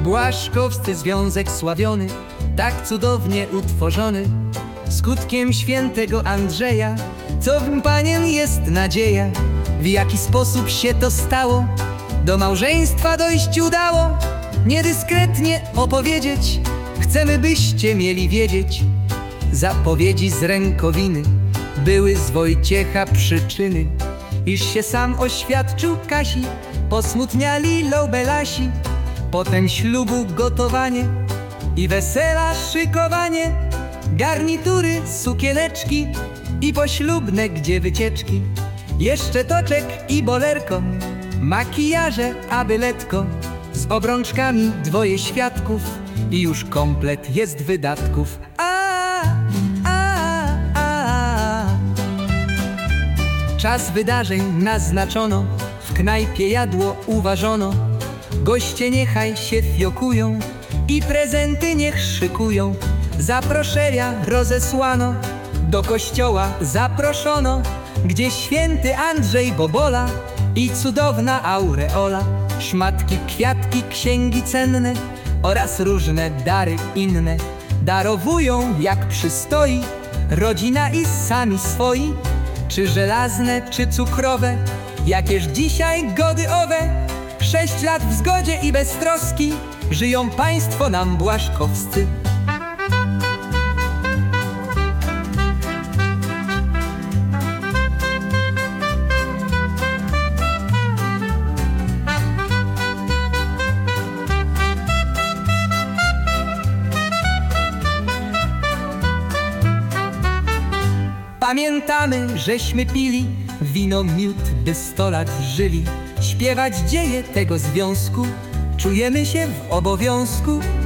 Błaszkowscy związek sławiony, tak cudownie utworzony, skutkiem świętego Andrzeja, co w panien jest nadzieja. W jaki sposób się to stało, do małżeństwa dojść udało, niedyskretnie opowiedzieć, chcemy byście mieli wiedzieć. Zapowiedzi z rękowiny były z Wojciecha przyczyny, iż się sam oświadczył Kasi, posmutniali Lobelasi. Potem ślubu gotowanie i wesela szykowanie, garnitury, sukieneczki i poślubne gdzie wycieczki. Jeszcze toczek i bolerko, makijaże, a byletko, z obrączkami dwoje świadków i już komplet jest wydatków. Czas wydarzeń naznaczono, w knajpie jadło uważono. Goście niechaj się fiokują i prezenty niech szykują. Zaproszenia rozesłano, do kościoła zaproszono, gdzie święty Andrzej Bobola i cudowna aureola. Szmatki, kwiatki, księgi cenne oraz różne dary inne darowują jak przystoi rodzina i sami swoi. Czy żelazne, czy cukrowe, jakież dzisiaj gody owe. 6 lat w zgodzie i bez troski żyją państwo nam błaszkowscy. Pamiętamy, żeśmy pili wino, miód, by 100 lat żyli. Śpiewać dzieje tego związku czujemy się w obowiązku.